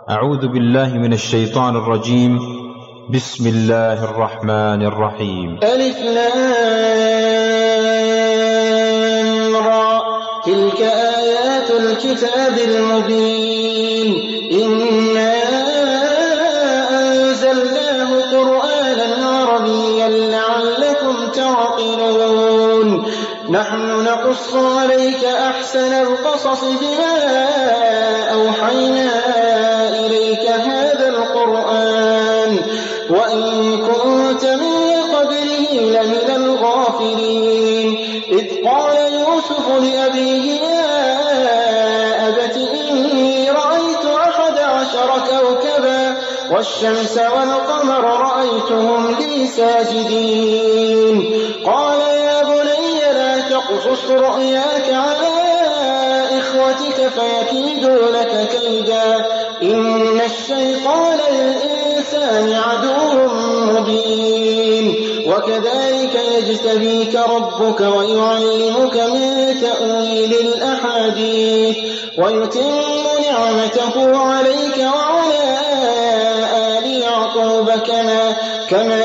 أعوذ بالله من الشيطان الرجيم. بسم الله الرحمن الرحيم. ألف لام را تلك آيات الكتاب المبين إنا أنزلناه قرآنا عربيا لعلكم تعقلون نحن نقص عليك أحسن القصص بما أوحينا إليك هذا القرآن وإن كنت من قبله لمن الغافلين إذ قال يوسف لأبيه يا أبت إني رأيت 11 كوكبا والشمس والقمر رأيتهم لي ساجدين قال يا بني لا تقصص رؤياك على إخوتك فيكيدوا لك كيدا إن الشيطان للإنسان عدو مبين وكذلك يجتبيك ربك ويعلمك من تأويل الأحاديث ويتم نعمته عليك وعلى آل يعقوب كما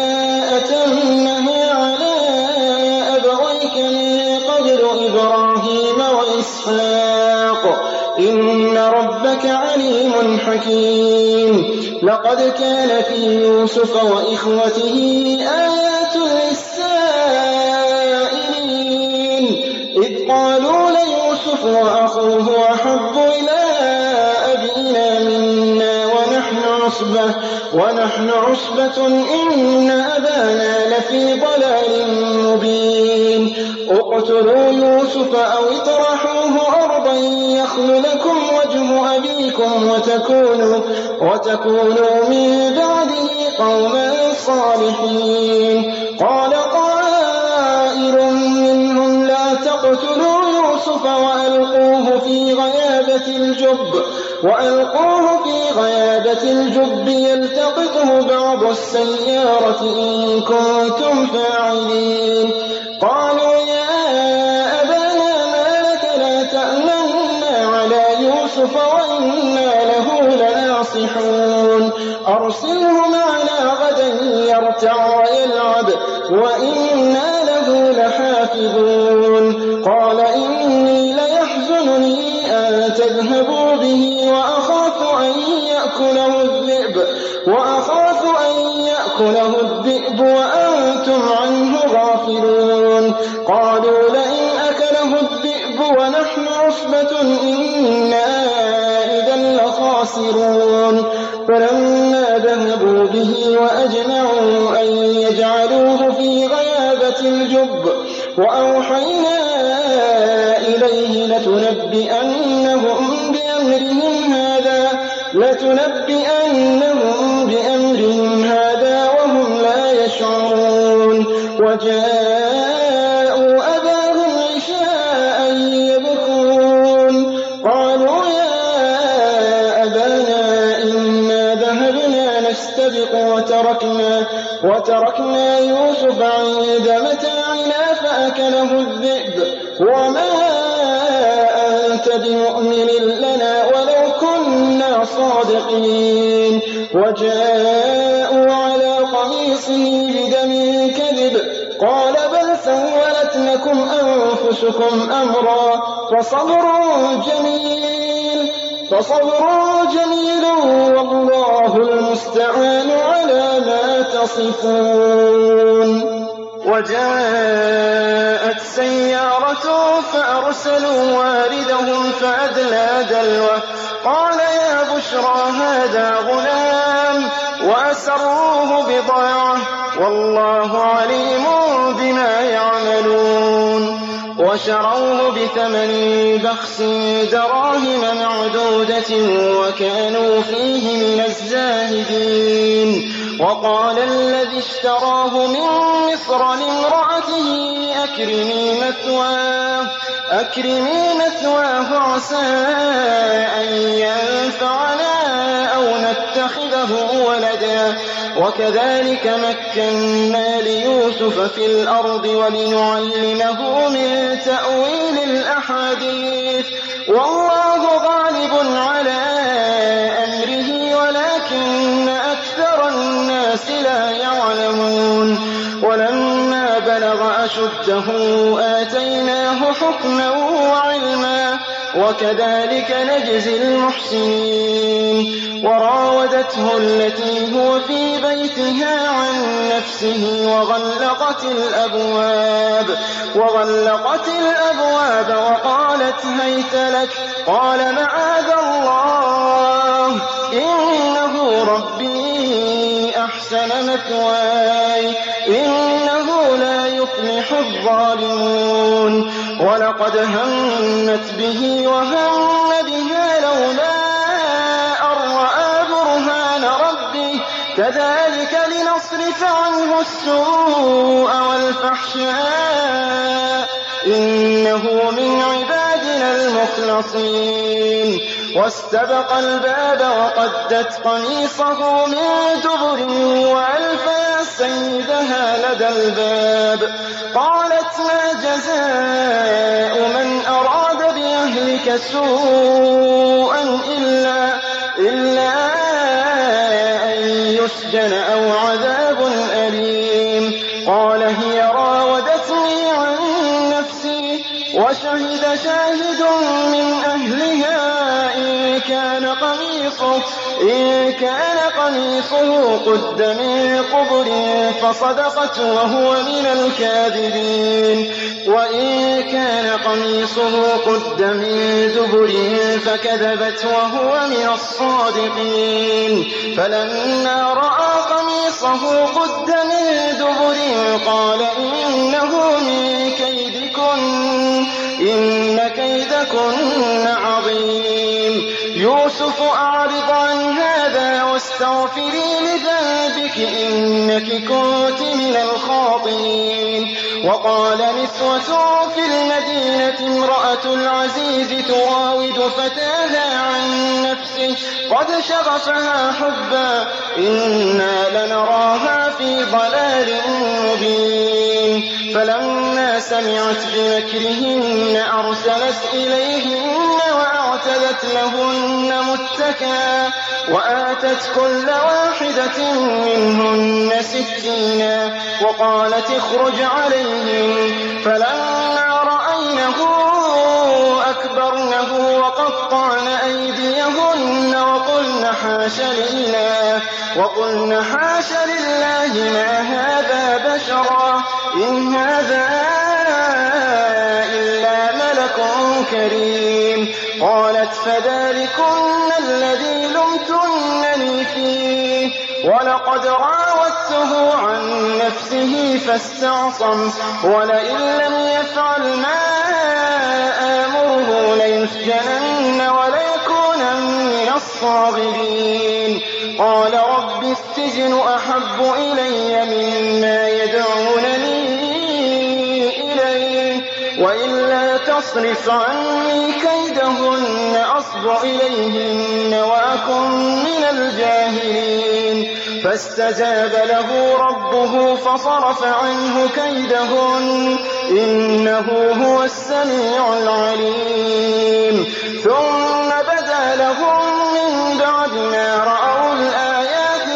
أتمها على أبويك من قبل إبراهيم وإسحاق إن ربك عليم حكيم لقد كان في يوسف وإخوته آيات للسائلين إذ قالوا ليوسف وأخوه أحب إلى أبينا منا ونحن عصبة إن أبانا لفي ضلال مبين اقتلوا يوسف أو اطرحوه أرضا يخل لكم وجه أبيكم وتكونوا من بعده قوما صالحين قال قائل منهم لا تقتلوا يوسف وألقوه في غيابة الجب يلتقطه بعض السيارة إن كنتم فاعلين قالوا يا أبانا ما لك لا تأمنا على يوسف وإنا له لناصحون أرسله معنا غدا يرتع ويلعب وإنا له لحافظون قال إني ليحزنني أن تذهبوا به وأخاف أن يأكله الذئب وأنتم عنه غافلون قالوا لئن أكله الذئب ونحن عصبة إنا إذا لخاسرون فلما ذهبوا به وأجمعوا أن يجعلوه في غيابة الجب وأوحينا إليه لتنبئنهم بأمرهم هذا وهم لا يشعرون وجاءوا أباهم عشاء يبكون قالوا يا أبانا إنا ذهبنا نستبق وتركنا يوسف عند متاعنا فأكله الذئب وما أنت بمؤمن لنا ولو كنا صادقين وجاءوا على قميصه بدم كذب قال بل سولت لكم أنفسكم أمرا فصبر جميل والله المستعان على ما تصفون وجاءت سيارة فأرسلوا واردهم فأدلى دلوه قال يا بشرى هذا غلام وأسروه بضاعة والله عليم بما يعملون وشروه بثمن بخس دراهم معدودة وكانوا فيه من الزاهدين وقال الذي اشتراه من مصر لامرأته أكرمي مثواه عسى أن ينفعنا أو نتخذه ولدا وكذلك مكنا ليوسف في الأرض ولنعلمه من تأويل الأحاديث والله غالب على أمره أشده آتيناه حكما وعلما وكذلك نجزي المحسنين. وراودته التي هو في بيتها عن نفسه وغلقت الأبواب وقالت هيت لك. قال معاذ الله إنه ربي أحسن مثواي إنه لا يفلح الظالمون. ولقد همت به وهم بها لولا أن رأى برهان ربه كذلك لنصرف عنه السوء والفحشاء إنه من عبادنا المخلصين. واستبق الباب وقدت قميصه من دبر وألف يا سيدها لدى الباب. قالت ما جزاء من أراد بأهلك سوءا إلا أن يسجن أو عذاب أليم. قال هي راودتني عن نفسي وشهد شاهد من أهلها إن كان قميصه قد من قبل فصدقت وهو من الكاذبين وإن كان قميصه قد من دبر فكذبت وهو من الصادقين. فلما رأى قميصه قد من دبر قال إنه من كيدكن إن كيدكن عظيم. يوسف أعرض عن هذا واستغفري لذنبك إنك كنت من الخاطئين. وقال نسوة في المدينة امرأة العزيز تراود فتاها عن نفسه قد شغفها حبا إنا لنراها في ضلال مبين. فلما سمعت بمكرهن أرسلت إليهن وأعتدت لهن متكئا وآتت كل واحدة منهن سكينا وقالت اخرج عليهم. فلما رأينه أكبرنه وقطعن أيديهن وقلن حاش لله ما هذا بشرا إن هذا إلا ملك كريم. قالت فذلكن الذي لمتنني فيه ولقد راودته عن نفسه فاستعصم ولئن لم يفعل ما آمره ليسجنن وليكونن من الصاغرين. قال رب السجن أحب إلي مما يدعونني إليه وإلا تصرف عني كيدهن أصب إليهن وأكن من الجاهلين. فاستجاب له ربه فصرف عنه كيدهن إنه هو السميع العليم. ثم بدا لهم من بعد ما رأوا الآيات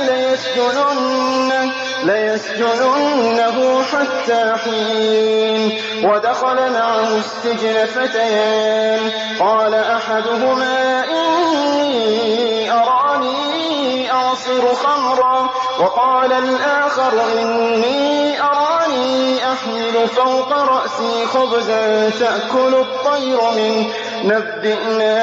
ليسجننه حتى حين. ودخل معه السجن فتيان قال أحدهما إني أراني أعصر خمرا وقال الآخر إني أراني أحمل فوق رأسي خبزا تأكل الطير منه نبئنا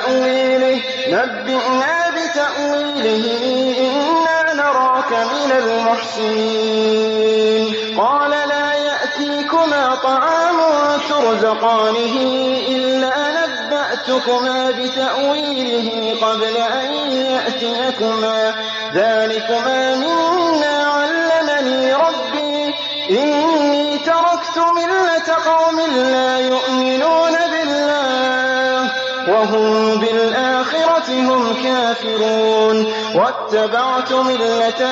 بتأويله إنا نراك من المحسنين. قال لا يأتيكما طعام ترزقانه إلا نبأتكما بتأويله قبل أن يأتيكما ذلكما مما علمني ربي إني تركت ملة قوم لا يؤمنون بالله وهم بالآخرة هم كافرون واتبعت ملة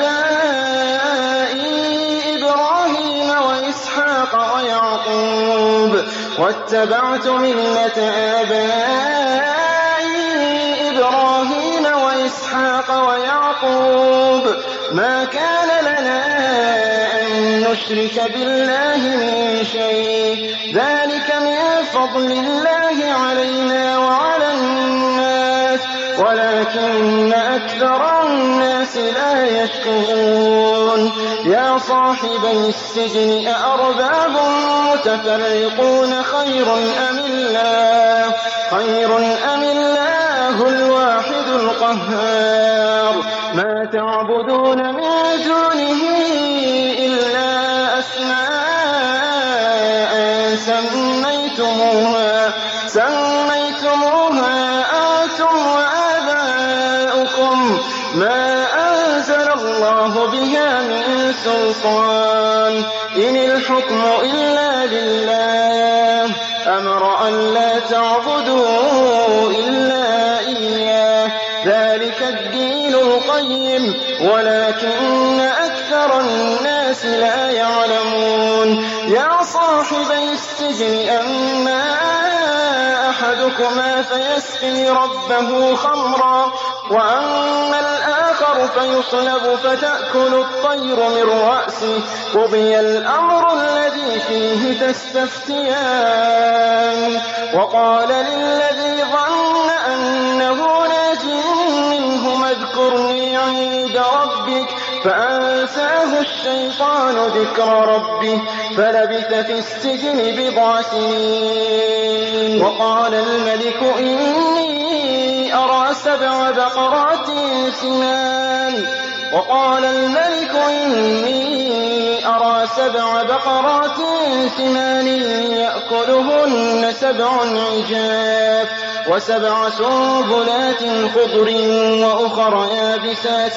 آبائي إبراهيم وإسحاق ويعقوب ما كان لنا أن نشرك بالله من شيء ذلك من فضل الله علينا وعلى الناس ولكن أكثر الناس لا يشكرون يا صاحبي السجن أأرباب متفرقون خير أم الله الواحد القهار ما تعبدون من دونه إلا أسماء سميتموها أنتم وآباؤكم ما أنزل الله بها من سلطان إن الحكم إلا لله أمر أن لا تعبدوا إلا إياه ذلك الدين القيم ولكن أكثر الناس لا يعلمون يا صاحبي السجن أما أحدكما فيسقي ربه خمرا وأما الآخر فيصلب فتأكل الطير من رأسه قضي الأمر الذي فيه تستفتيان وقال للذي ظن أنه ناج منهما اذكرني عند ربك فأنساه الشيطان ذكر ربه فلبث في السجن بضع سنين وقال الملك إني أرى سبع بقرات سمان يأكلهن سبع عجاف وسبع سنبلات خضر وأخر يابسات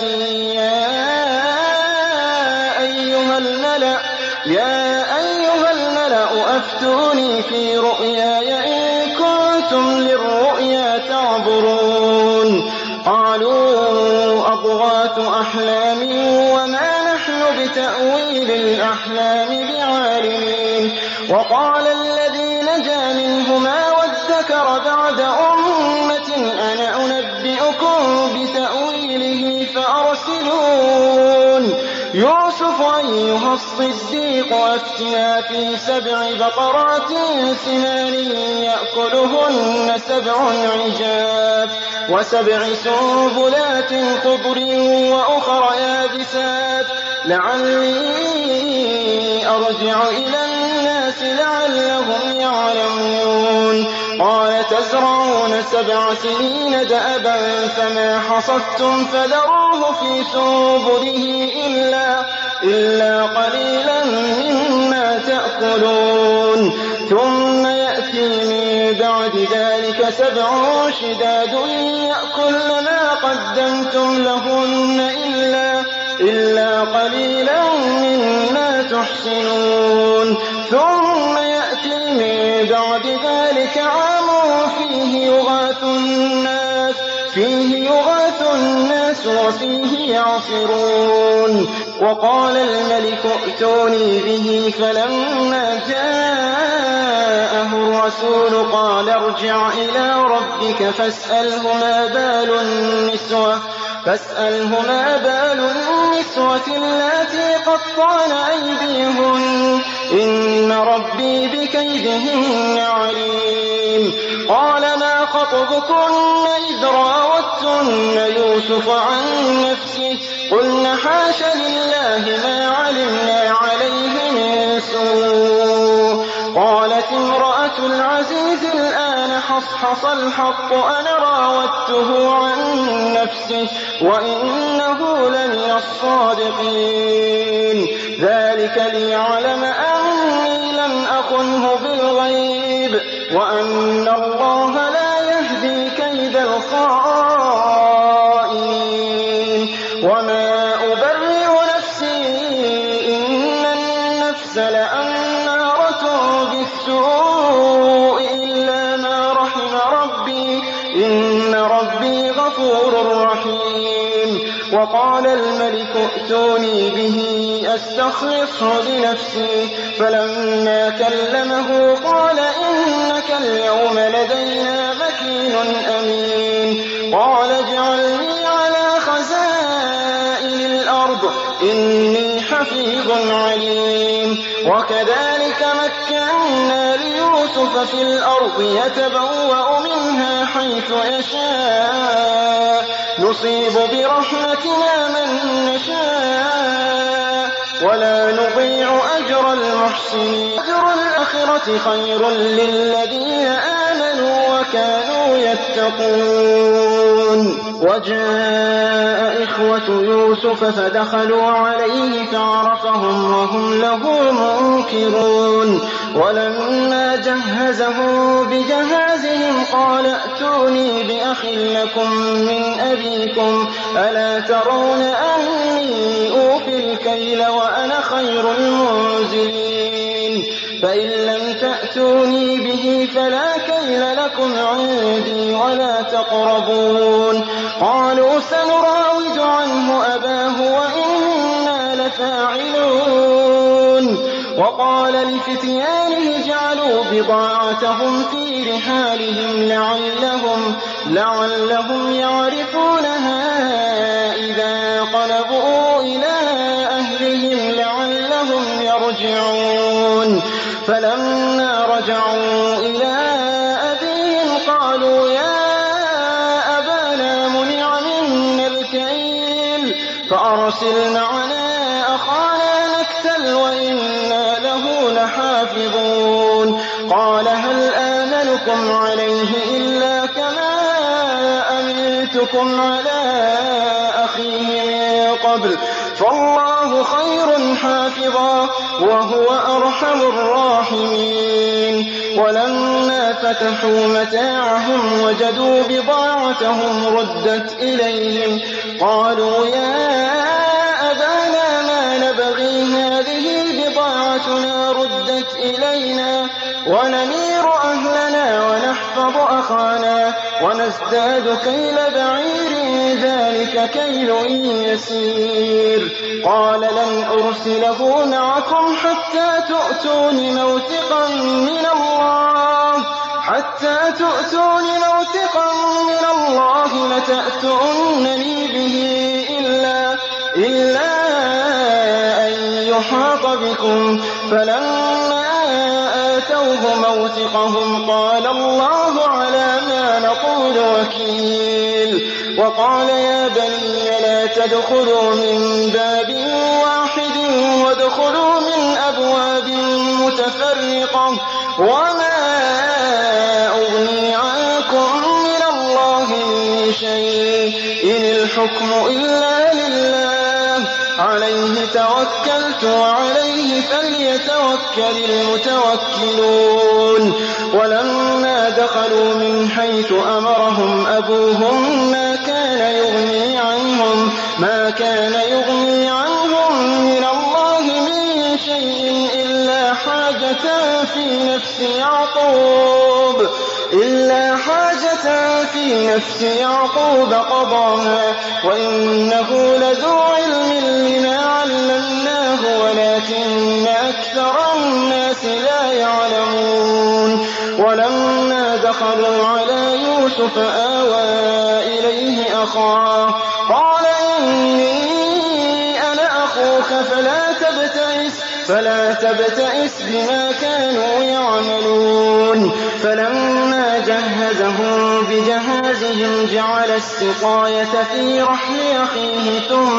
يا أيها الملأ أفتوني في رؤياي إن كنتم للرؤيا تعبرون قالوا أضغاث أحلام وما نحن بتأويل الأحلام بعالمين وقال الذي نجا منهما وادكر بعد أمة أنا أنبئكم بتأويله فأرسلون يوسف أيها الصديق أفتنا في سبع بقرات سمان يأكلهن سبع عجاف وسبع سنبلات خضر وأخر يابسات لعلي أرجع إلى الناس لعلهم يعلمون قال تزرعون 7 سنين دأبا فما حصدتم فذروه في سنبله إلا قليلا مما تأكلون ثم يأتي من بعد ذلك 7 شداد يأكلن ما قدمتم لهن إلا قليلا مما تحسنون ثم يأتي من بعد ذلك عام فيه يغاث الناس وفيه يعصرون وقال الملك ائتوني به فلما جاءه الرسول قال ارجع إلى ربك فاسأله ما بال النسوة اللاتي قطعن أيديهن إن ربي بكيدهن عليم قال ما خطبكن إذ راوتن يوسف عن نفسه قلن حاش لله ما علمنا عليه من سوء قالت امرأة العزيز الآن حصحص الحق أنا راودته عن نفسه وإنه لمن الصادقين ذلك ليعلم أني لم أخنه بالغيب وأن الله لا يهدي كيد الخائنين وما أبرئ نفسي إن النفس لأمارة بالسوء إلا ما رحم ربي إن ربي غفور رحيم وقال الملك ائتوني به أستخلصه لنفسي فلما كلمه قال إنك اليوم لدينا مكين أمين قال اجعلني على خزائن الأرض إني حفيظ عليم وكذلك مكنا ليوسف في الأرض يتبوأ منها حيث يشاء نصيب برحمتنا من نشاء ولا نضيع أجر المحسنين أجر الآخرة خير للذين آمنوا وكانوا يتقون وجاء إخوة يوسف فدخلوا عليه فعرفهم وهم له منكرون ولما جهزهم بجهازهم قال ائتوني بأخ لكم من أبيكم ألا ترون أني أوفي الكيل وأنا خير المنزلين فإن لم تأتوني به فلا كيل لكم عندي ولا تقربون قالوا سنراود عنه أباه وإنا لفاعلون وقال لفتيانه جعلوا بضاعتهم في رحالهم لعلهم يعرفونها إذا انقلبوا إلى أهلهم لعلهم يرجعون فلما رجعوا إلى أبيهم قالوا يا أبانا منع منا الكيل فأرسل معنا أخانا نكتل وإنا له لحافظون قال هل آمنكم عليه إلا كما أمنتكم على أخيه من قبل فالله خير حافظا وهو أرحم الراحمين ولما فتحوا متاعهم وجدوا بضاعتهم ردت إليهم قالوا يا أبانا ما نبغي هذه بضاعتنا ردت إلينا ونمير أهلنا ونحفظ أخانا ونزداد كيل بعير ذلك كيل يسير قال لن أرسله معكم حتى تؤتون موثقا من الله لتأتونني به إلا أن يحاط بكم فلما آتوه موثقهم قال الله على ما نقول وكيل وقال يا بني لا تدخلوا من باب واحد وادخلوا من أبواب متفرقة وما أغني عنكم من الله من شيء إن الحكم إلا لله عليه توكلت وعليه فليتوكل المتوكلون ولما دخلوا من حيث أمرهم أبوهم ما كان يغني عنهم من الله من شيء إلا حاجة في نفس يعقوب قضاها وإنه لذو علم لما علمناه ولكن أكثر الناس لا يعلمون ولما دخلوا على يوسف آوى إليه أخاه قال إني أنا أخوك فلا تبتئس بما كانوا يعملون فلما جهزهم بجهازهم جعل السقاية في رحل أخيه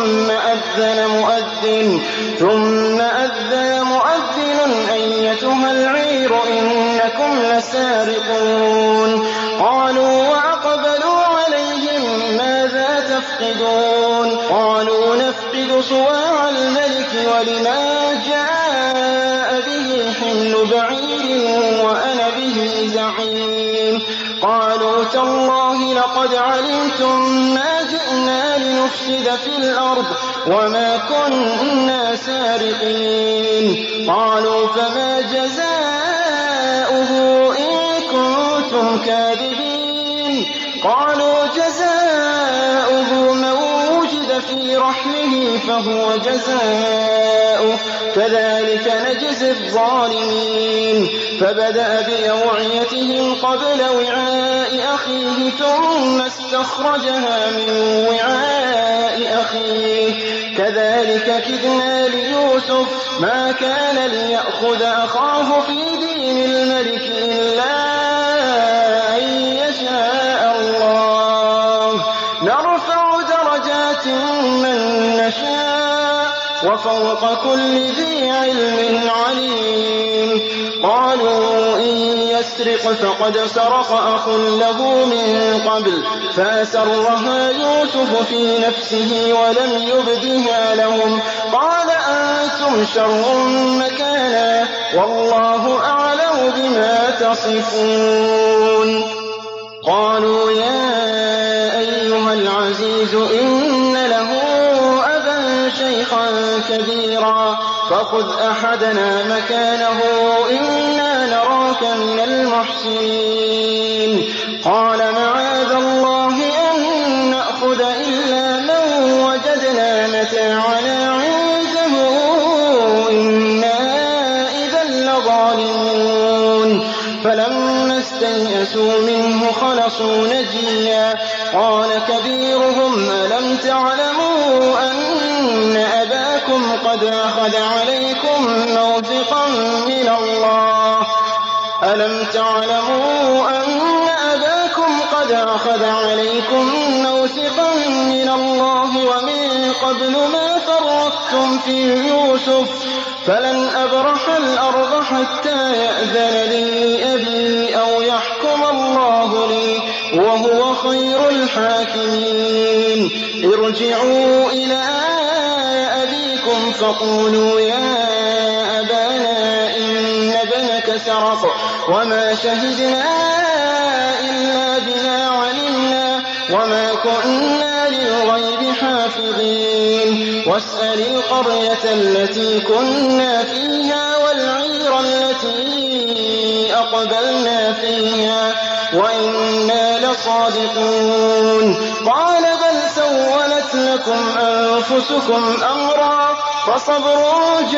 ثم أذن مؤذن أيتها العير إنكم لسارقون قالوا وأقبلوا عليهم ماذا تفقدون قالوا نفقد صواع الملك ولما جاء به حمل بعير وأنا به زعيم قالوا تالله لقد علمتم ما جئنا لنفسد في الأرض وما كنا سارقين قالوا فما جزاؤه إن كنتم كاذبين قالوا جزاؤه من وجد في رحله فهو جزاؤه كذلك نجزي الظالمين فبدأ بأوعيتهم قبل وعاء أخيه ثم استخرجها من وعاء أخيه كذلك كدنا ليوسف ما كان ليأخذ أخاه في دين الملك إلا أن يشاء الله نرفع درجات من نشاء وفوق كل ذي علم عليم قالوا إن يسرق فقد سرق أخ له من قبل فأسرها يوسف في نفسه ولم يبدها لهم قال أنتم شر مكانا والله أعلم بما تصفون قالوا يا أيها العزيز إن له أبا شيخا كبيرا فخذ أحدنا مكانه إنا نراك من المحسنين قال معاذ الله أن نأخذ إلا من وجدنا متاعنا عنده إنا إذا لظالمون فلما استيئسوا منه خلصوا نجيا قال كبيرهم ألم تعلموا أن أباكم قد أخذ عليكم موثقا من الله ومن قبل ما فرطتم في يوسف فلن أبرح الأرض حتى يأذن لي أبي أو يحكم الله لي وهو خير الحاكمين ارجعوا إلى أبيكم فقولوا يا أبانا إن ابنك سرق وما شهدنا إلا بما علمنا وما كنا للغيب حافظين واسأل القرية التي كنا فيها والعير التي أقبلنا فيها وإنا لصادقون قال بل سولت لكم أنفسكم أمرا فصبر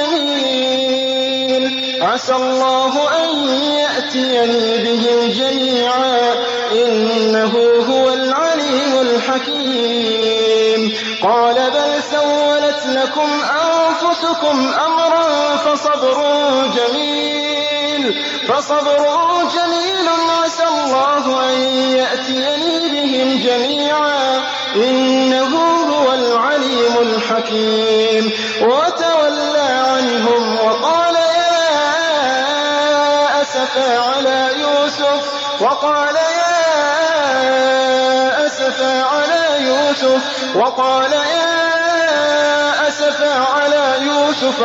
جميل عسى الله أن يأتيني بهم جميعا إنه هو العليم الحكيم قال بل سولت لكم أنفسكم أمرا فصبر جميل عسى الله أن يأتيني بهم جميعا إنه هو العليم الحكيم وتولى عنهم وقال يا أسفا على يوسف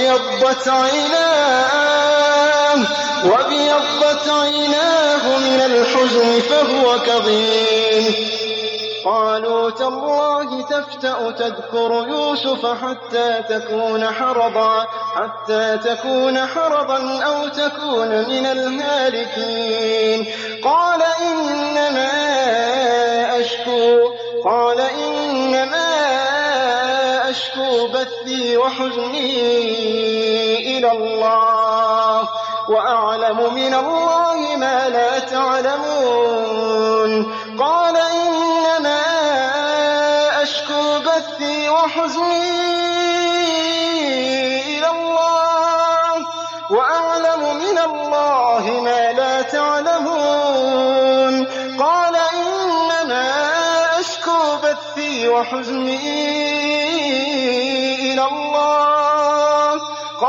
وابيضت عيناه من الحزن فهو كظيم قالوا تالله تفتأ تذكر يوسف حتى تكون حرضا أو تكون من الهالكين قال إنما أشكو بثي وحزني إلى الله وأعلم من الله ما لا تعلمون قال إنما أشكو بثي وحزني إلى الله وأعلم من الله ما لا تعلمون قال إنما أشكو بثي وحزني إلى الله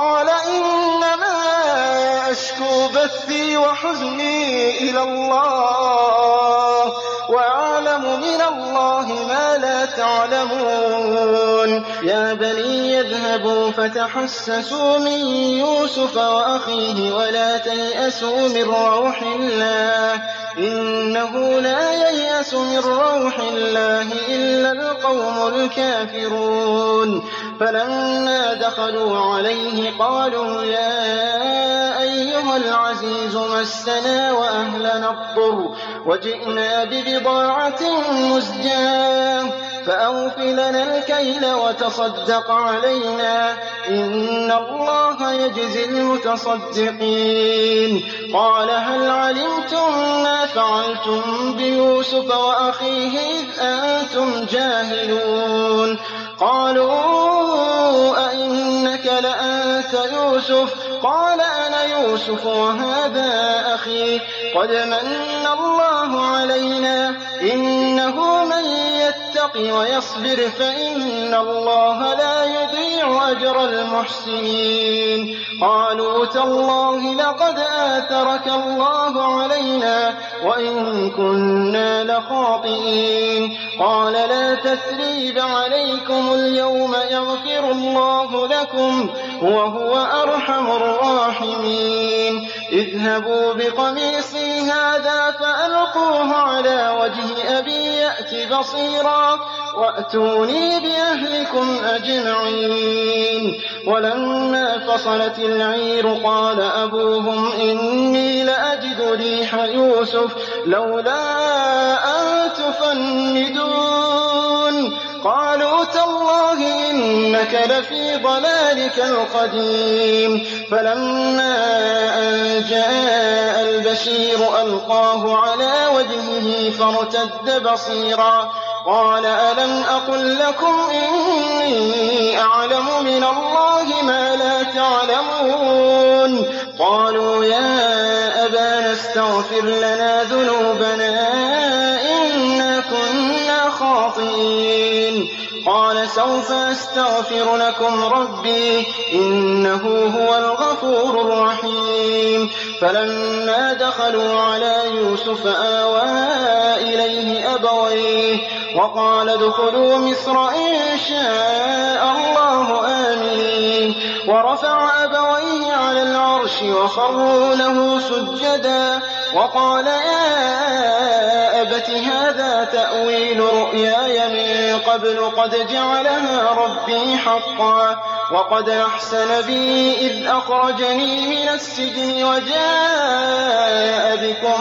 وأعلم من الله ما لا تعلمون يا بني يذهبوا فتحسسوا من يوسف وأخيه ولا تيأسوا من روح الله إنه لا ييأس من روح الله إلا القوم الكافرون فلما دخلوا عليه قالوا يا أيها العزيز مسنا وأهلنا الضر وجئنا ببضاعة مزجاة فأوف لنا الكيل وتصدق علينا إن الله يجزي المتصدقين قال هل علمتم ما فعلتم بيوسف وأخيه إذ أنتم جاهلون قالوا قال أنا يوسف وهذا أخي قد من الله علينا إنه من يتق ويصبر فإن الله لا يضيع أجر المحسنين قالوا تالله لقد آثرك الله علينا وإن كنا لخاطئين قال لا تثريب عليكم اليوم يغفر الله لكم وهو أرحم الراحمين اذهبوا بقميصي هذا فألقوه على وجه أبي يأت بصيرا وأتوني بأهلكم أجمعين ولما فصلت العير قال أبوهم إني لأجد ريح يوسف لولا أن تفندون قالوا تالله إنك لفي ضلالك القديم فلما أن جاء البشير ألقاه على وجهه فارتد بصيرا قال ألم أقل لكم إني أعلم من الله ما لا تعلمون قالوا يا أبانا استغفر لنا ذنوبنا إنا كنا خاطئين قال سوف أستغفر لكم ربي إنه هو الغفور الرحيم فلما دخلوا على يوسف آوى إليه أبويه وقال ادخلوا مصر إن شاء الله آمنين ورفع أبويه على العرش وخروا له سجدا وقال يا أبت هذا تأويل رؤياي من قبل قد جعلها ربي حقا وقد أحسن بي إذ أخرجني من السجن وجاء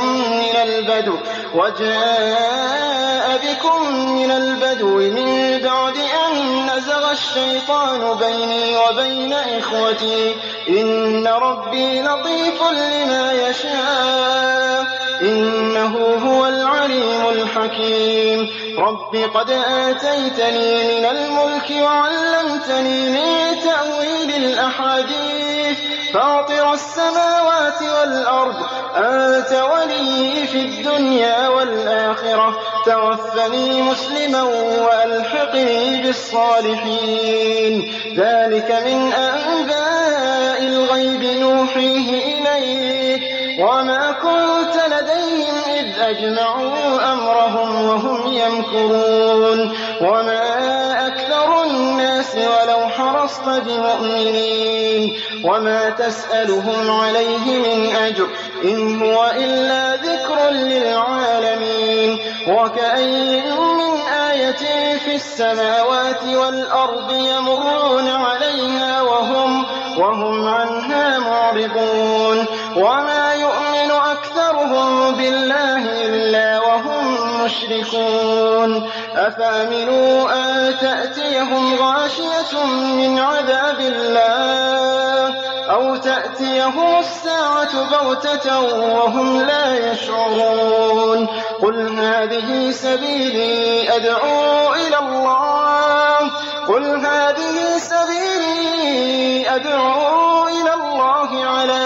بكم من البدو من بعد أن نزغ الشيطان بيني وبين إخوتي إن ربي لطيف لما يشاء إنه هو العليم الحكيم رب قد آتيتني من الملك وعلمتني من تأويل الأحاديث فاطر السماوات والأرض أنت ولي في الدنيا والآخرة توفني مسلما وألحقني بالصالحين ذلك من أنباء الغيب نوحيه إليك وما كنت لديهم إذ أجمعوا أمرهم وهم يمكرون وما أكثر الناس ولو حرصت بمؤمنين وما تسألهم عليه من أجر إن هو إلا ذكر للعالمين وكأين من آية في السماوات والأرض يمرون عليها وهم عنها معرضون وما يؤمن أكثرهم بالله إلا وهم مشركون أفأمنوا أن تأتيهم غاشية من عذاب الله أو تأتيهم الساعة بغتة وهم لا يشعرون قل هذه سبيلي أدعو إلى الله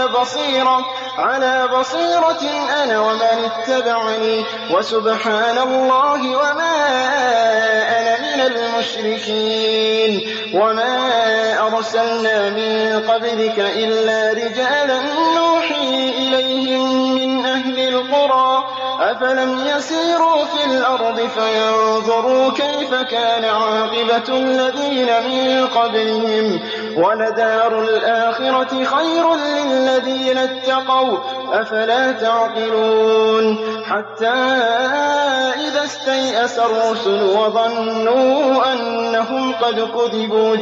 على بصيرة أنا ومن اتبعني وسبحان الله وما أنا من المشركين وما أرسلنا من قبلك إلا رجالا نوحي إليهم من أهل القرى أفلم يسيروا في الأرض فينظروا كيف كان عاقبة الذين من قبلهم ولدار الآخرة خير للذين اتقوا أفلا تعقلون حتى إذا استيأس الرسل وظنوا أنهم قد كذبوا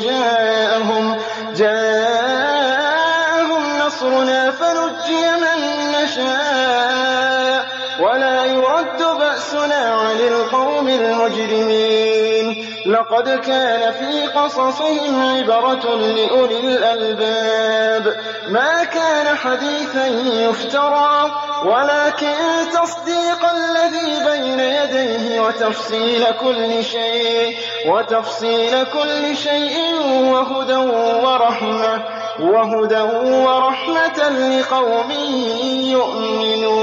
جاءهم نصرنا فنجي من نشاء ولا يرد بأسنا عن القوم المجرمين لقد كان في قصصهم عبرة لأولي الألباب ما كان حديثا يفترى ولكن تصديق الذي بين يديه وتفصيل كل شيء وهدى وهدى ورحمة لقوم يؤمنون.